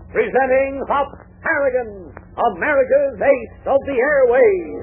presenting Hop Harrigan, America's Ace of the Airways.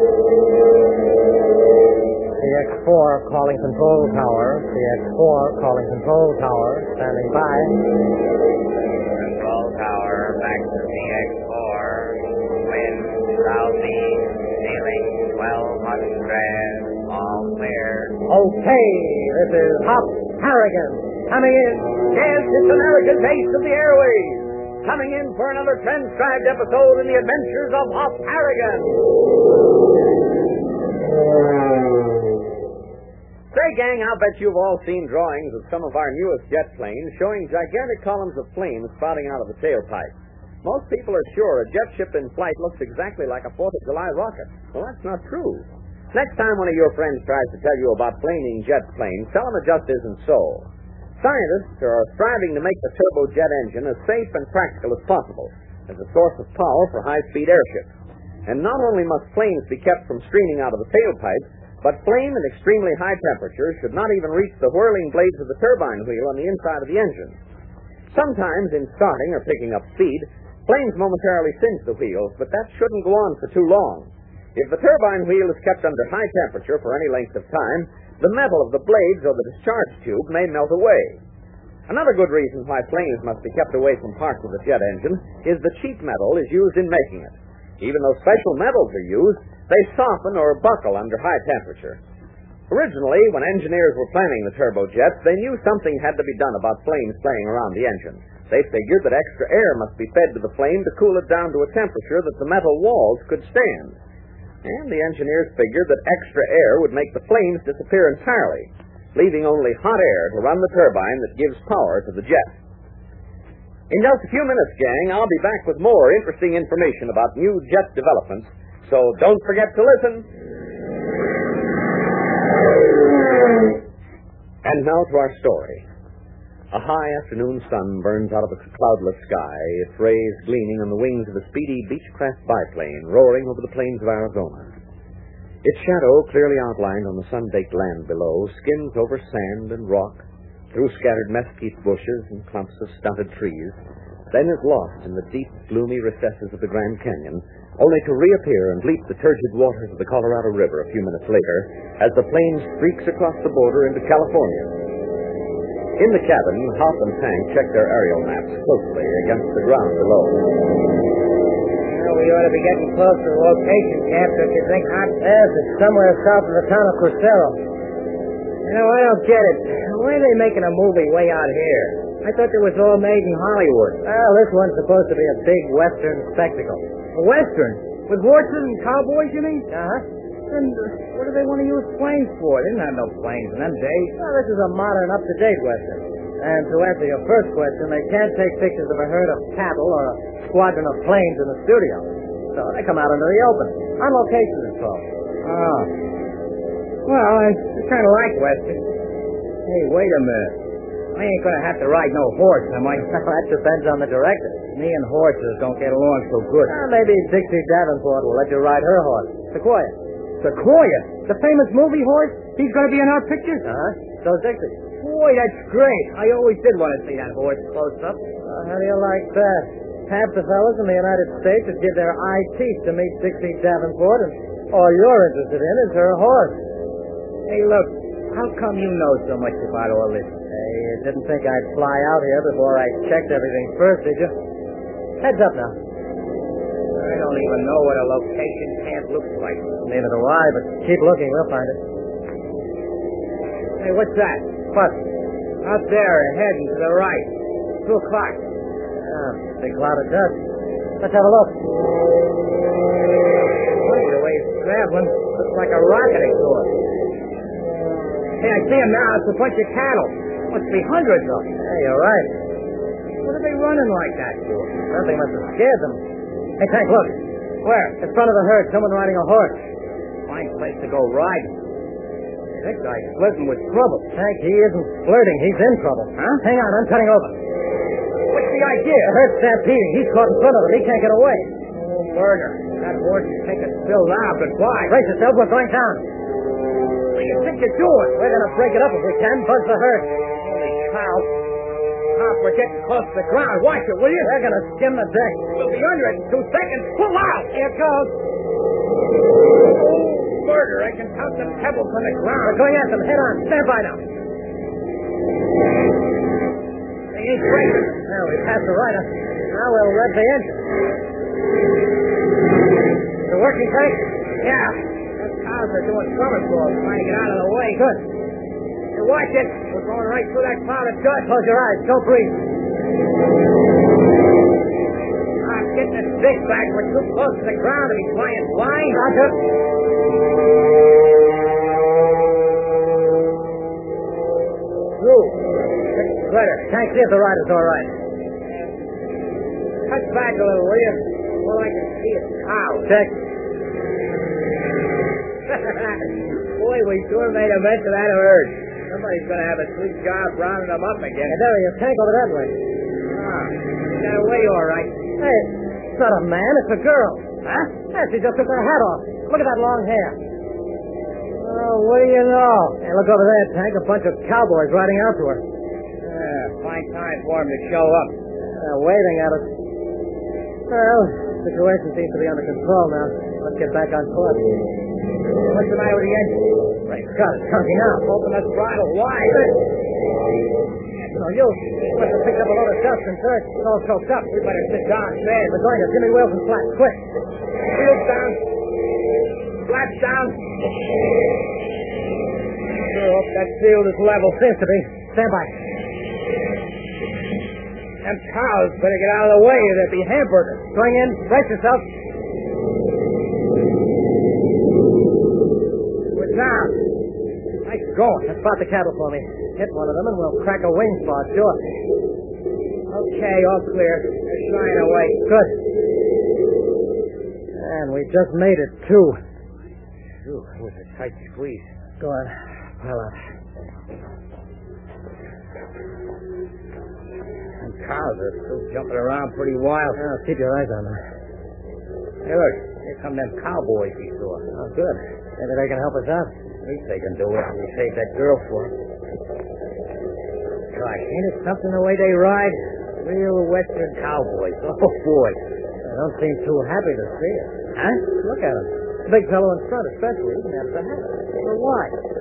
CX-4 calling control tower. CX-4 calling control tower. Standing by. Control tower, back to CX-4. Wind, southeast, ceiling 1200. All clear. Okay, this is Hop Harrigan. Coming in. Yes, it's America's Ace of the Airways. Coming in for another transcribed episode in the adventures of Hop Harrigan. Say, gang, I'll bet you've all seen drawings of some of our newest jet planes showing gigantic columns of flames spouting out of the tailpipe. Most people are sure a jet ship in flight looks exactly like a 4th of July rocket. Well, that's not true. Next time one of your friends tries to tell you about flaming jet planes, tell them it just isn't so. Scientists are striving to make the turbojet engine as safe and practical as possible as a source of power for high-speed airships. And not only must flames be kept from streaming out of the tailpipe, but flame at extremely high temperatures should not even reach the whirling blades of the turbine wheel on the inside of the engine. Sometimes in starting or picking up speed, flames momentarily singe the wheels, but that shouldn't go on for too long. If the turbine wheel is kept under high temperature for any length of time, the metal of the blades or the discharge tube may melt away. Another good reason why flames must be kept away from parts of the jet engine is the cheap metal is used in making it. Even though special metals are used, they soften or buckle under high temperature. Originally, when engineers were planning the turbojets, they knew something had to be done about flames playing around the engine. They figured that extra air must be fed to the flame to cool it down to a temperature that the metal walls could stand. And the engineers figured that extra air would make the flames disappear entirely, leaving only hot air to run the turbine that gives power to the jet. In just a few minutes, gang, I'll be back with more interesting information about new jet developments, so don't forget to listen. And now to our story. A high afternoon sun burns out of a cloudless sky, its rays gleaming on the wings of a speedy Beechcraft biplane roaring over the plains of Arizona. Its shadow, clearly outlined on the sun-baked land below, skims over sand and rock, through scattered mesquite bushes and clumps of stunted trees, then is lost in the deep, gloomy recesses of the Grand Canyon, only to reappear and leap the turgid waters of the Colorado River a few minutes later as the plane streaks across the border into California. In the cabin, Hop and Hank check their aerial maps closely against the ground below. Well, we ought to be getting close to the location, Cap, don't you think, Hop? Yes, it's somewhere south of the town of Crucero. You know, I don't get it. Why are they making a movie way out here? I thought it was all made in Hollywood. Well, this one's supposed to be a big Western spectacle. A Western? With horses and cowboys, you mean? Uh-huh. Then what do they want to use planes for? They didn't have no planes in them days. Well, this is a modern, up-to-date Western. And to answer your first question, they can't take pictures of a herd of cattle or a squadron of planes in the studio. So they come out into the open. On location, it's called. Oh. Well, I kind of like Western. Hey, wait a minute. I ain't going to have to ride no horse, am I? That depends on the director. Me and horses don't get along so good. Maybe Dixie Davenport will let you ride her horse. Sequoia. Sequoia? The famous movie horse? He's going to be in our picture? Uh-huh. So's Dixie. Boy, that's great. I always did want to see that horse close up. How do you like that? Half the fellas in the United States would give their eye teeth to meet Dixie Davenport, and all you're interested in is her horse. Hey, look, how come you know so much about all this? Hey, you didn't think I'd fly out here before I checked everything first, did you? Heads up now. I don't even know what a location camp looks like. Neither do I, but keep looking, we'll find it. Hey, what's that? What? Out there, ahead and to the right. 2 o'clock. Big cloud of dust. Let's have a look. Funny the way it's traveling. Looks like a rocket exhaust. Hey, I see him now. It's a bunch of cattle. Must be hundreds of them. Hey, you're right. What are they running like that for? Something must have scared them. Hey, Tank, look. Where? In front of the herd, someone riding a horse. Fine place to go riding. That guy's flirting with trouble. Tank, he isn't flirting. He's in trouble. Huh? Hang on, I'm cutting over. What's the idea? The herd's stampeding. He's caught in front of him. He can't get away. Oh, Berger. That horse is taking Bill now, but why? Brace yourself, we're going down. What do you think you're doing? We're going to break it up if we can. Buzz the herd. Holy cow. Pop, we're getting close to the ground. Watch it, will you? They're going to skim the deck. We'll be under it in 2 seconds. Pull out! Here it goes. Murder, I can count the pebbles on the ground. We're going at them. Head on. Stand by now. They ain't breaking. Now we passed the rider. Now we'll rev the engine. Is it working, Frank? Yeah. Those cows are doing somersaults trying to get out of the way. Good. You watch it. We're going right through that cloud of dust. Close your eyes. Don't breathe. I'm getting the stick back. We're too close to the ground to be flying blind. Roger. Through. Rider, can't see if the rider's all right. Touch back a little, will you? All I can see is cows. Check. Boy, we sure made a mess of that herd. Somebody's going to have a sweet job rounding them up again. Hey, there he is. Tank over that way. He got away all right. Hey, it's not a man. It's a girl. Huh? Yes, she just took her hat off. Look at that long hair. Oh, what do you know? Hey, look over there, Tank. A bunch of cowboys riding out to her. Fine time for him to show up. Waving at us. Well, the situation seems to be under control now. Let's get back on course. What's the matter with the engine? Great Scott, it's conking out. Open the throttle wide. No, you must have picked up a load of dust and dirt. It's all soaked up. We better sit down, Fred. We're going to Jimmy Wilson flat. Quick. Wheels down. Flaps down. Sure hope that field is level. Seems to be. Stand by. Them cows better get out of the way or they'll be hamburgers. Going in. Brace yourself. We're down. Nice going. Let's spot the cattle for me. Hit one of them and we'll crack a wing spot, sure. Okay, all clear. They're shying away. Good. And we just made it, too. Ooh, that was a tight squeeze. Go on. Pile out. Them cows are still jumping around pretty wild. Well, keep your eyes on them. Hey, look. Here come them cowboys we saw. Oh, good. Maybe they can help us out. At least they can do it. We saved that girl for them. Gosh, ain't it something the way they ride? Real Western cowboys. Oh, boy. They don't seem too happy to see us. Huh? Look at him. The big fellow in front, especially. He has the hat. Well, why?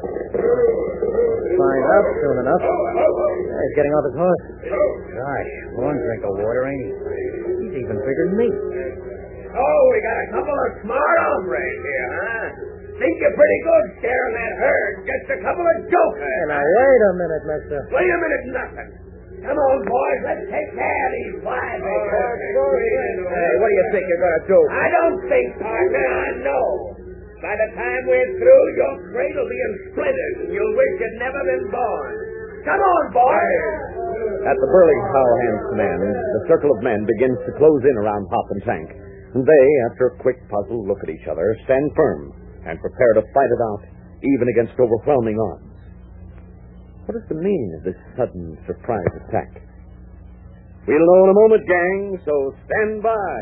Find out soon enough. Yeah, he's getting off his horse. Gosh, one drink of water, ain't he? He's even bigger than me. Oh, we got a couple of smart hombres here, huh? Think you're pretty good scaring that herd. Just a couple of jokers. Now, wait a minute, mister. Wait a minute, nothing. Come on, boys, let's take care of these flies. Hey, what do you think you're going to do? I don't think, partner, I know. By the time we're through, your crate will be in splinters, and you'll wish you'd never been born. Come on, boys. At the burly cowhand's command, the circle of men begins to close in around Hop and Tank. And they, after a quick puzzled look at each other, stand firm and prepare to fight it out, even against overwhelming odds. What is the meaning of this sudden surprise attack? We'll know in a moment, gang, so stand by.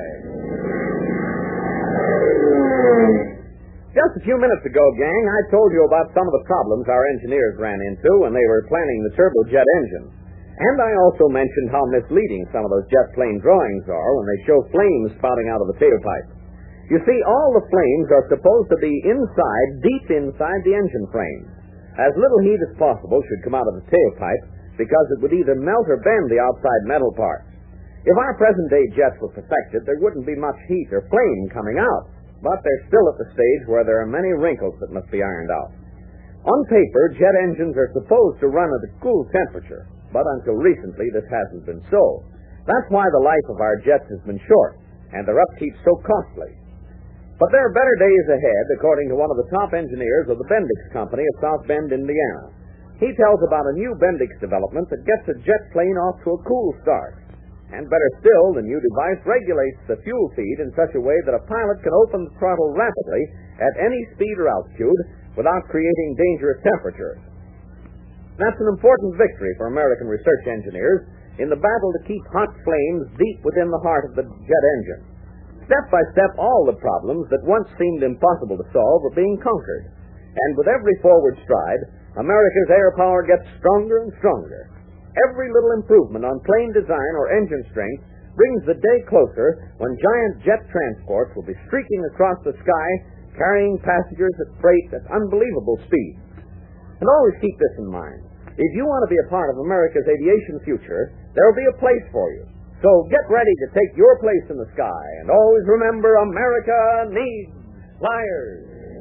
Just a few minutes ago, gang, I told you about some of the problems our engineers ran into when they were planning the turbojet engine. And I also mentioned how misleading some of those jet plane drawings are when they show flames spouting out of the tailpipe. You see, all the flames are supposed to be inside, deep inside the engine frame. As little heat as possible should come out of the tailpipe because it would either melt or bend the outside metal parts. If our present-day jets were perfected, there wouldn't be much heat or flame coming out, but they're still at the stage where there are many wrinkles that must be ironed out. On paper, jet engines are supposed to run at a cool temperature, but until recently this hasn't been so. That's why the life of our jets has been short, and their upkeep so costly. But there are better days ahead, according to one of the top engineers of the Bendix Company of South Bend, Indiana. He tells about a new Bendix development that gets a jet plane off to a cool start. And better still, the new device regulates the fuel feed in such a way that a pilot can open the throttle rapidly at any speed or altitude without creating dangerous temperatures. That's an important victory for American research engineers in the battle to keep hot flames deep within the heart of the jet engine. Step by step, all the problems that once seemed impossible to solve are being conquered. And with every forward stride, America's air power gets stronger and stronger. every little improvement on plane design or engine strength brings the day closer when giant jet transports will be streaking across the sky, carrying passengers at freight at unbelievable speed. And always keep this in mind. If you want to be a part of America's aviation future, there will be a place for you. So get ready to take your place in the sky. And always remember, America needs flyers.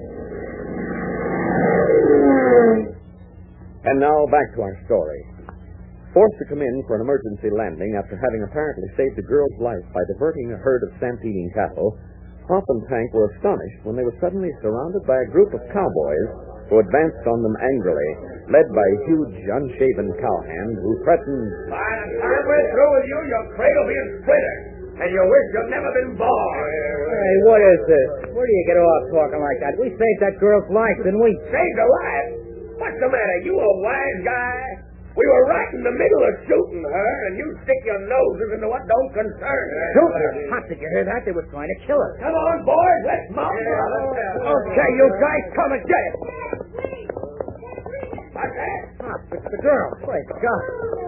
And now back to our story. Forced to come in for an emergency landing after having apparently saved a girl's life by diverting a herd of stampeding cattle, Hop and Tank were astonished when they were suddenly surrounded by a group of cowboys who advanced on them angrily, led by a huge, unshaven cowhand who threatened, "By the time we're through with you, your cradle be in splinters, and you'll wish you'd never been born." Hey, what is this? Where do you get off talking like that? We saved that girl's life, didn't we? Saved her life? What's the matter? You a wise guy? We were right in the middle of shooting her, and you stick your noses into what don't concern you. Shoot her. Hot, did you hear that? They were trying to kill her. Come on, boys, let's mount. Okay, you guys, come and get it. What's that? Hop, it's the girl. Great God.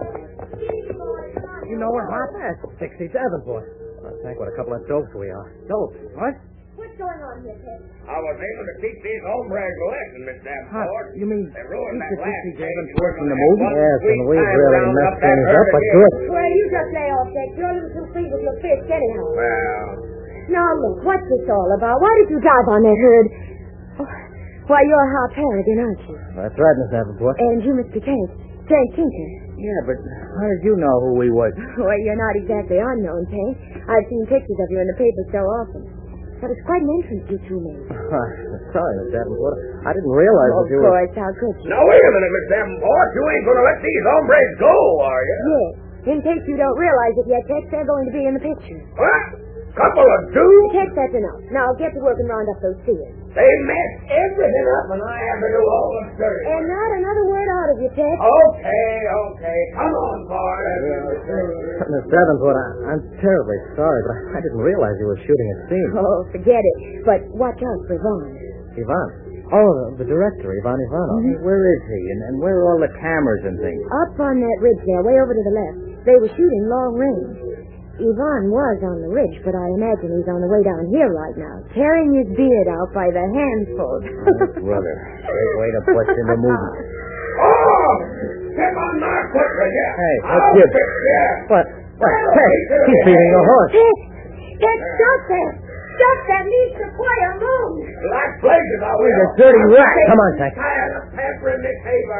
You know her, Hop? That's 60 Davenport. I think what a couple of dopes we are. Dopes? What? What's going on here, Ted? I was able to teach these hombres a lesson, Miss Davenport. Hop, you mean They ruined that last 60 thing. Davenport from the movie? Yes, and we really messed things up, but good. Well, you just lay off that. You're a little too free with your fish anyhow. Well, Now, look, what's this all about? Why did you drive on that herd? Oh, why, you're Hop Harrigan, aren't you? That's right, Miss Davenport. And you, Mr. Tank. Tank Tinker. Yeah, but how did you know who we was? Well, you're not exactly unknown, Tank. I've seen pictures of you in the paper so often. But it's quite an entrance you two made. Sorry, Miss Davenport. I didn't realize that you Of were... course, how could you? now wait a minute, Miss Davenport. You ain't going to let these hombres go, are you? Yes. In case you don't realize it yet, Tex, they're going to be in the picture. What? Couple of dudes? Tex, that's enough. Now get to work and round up those seals. They messed everything up, and I have to do all the dirty. And not another word out of you, Tex. Okay. Come on, boys. Miss Davenport, I'm terribly sorry, but I didn't realize you were shooting a scene. Oh, forget it. But watch out for Vaughn. Ivan? Oh, the director, Ivan Ivanov. Mm-hmm. Where is he? And where are all the cameras and things? Up on that ridge there, way over to the left. They were shooting long range. Ivan was on the ridge, but I imagine he's on the way down here right now, tearing his beard out by the handful. Brother, great way to put in the movie. Oh! Get on my quickly, yeah. Hey, I'll what's this? fix you. What? Hey, he's beating a horse. Tex, stop that! Stop that! Needs to play a move! Like blazes, I will. He's a dirty rat. Come on, Tank. Tired of pampering this haver.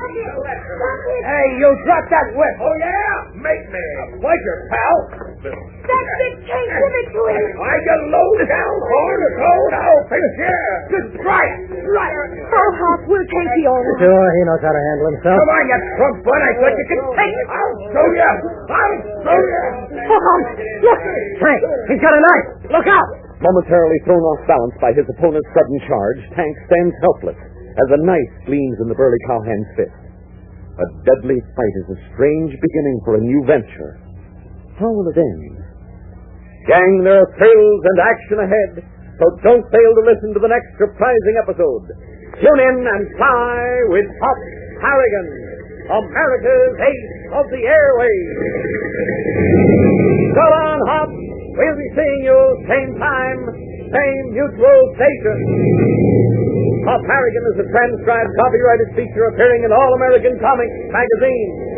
Hey, you drop that whip. Oh, yeah? Make me. A pleasure, pal. That's it, Tank! Give it to him! Why, you low-down horn of gold, I'll fix you. Just try it. Right. Oh, Hop, we'll take you over. Sure, he knows how to handle himself. Come on, you trunk butt. I thought you could take it. I'll show you. I'll show you. Oh, look! Tank, he's got a knife. Look out. Momentarily thrown off balance by his opponent's sudden charge, Tank stands helpless as a knife gleams in the burly cowhand's fist. A deadly fight is a strange beginning for a new venture. How will it end? Gang, there are thrills and action ahead, so don't fail to listen to the next surprising episode. Tune in and fly with Hop Harrigan, America's ace of the airways. So long, Hop. We'll be seeing you same time, same mutual station. Hop Harrigan is a transcribed, copyrighted feature appearing in All American Comics magazine.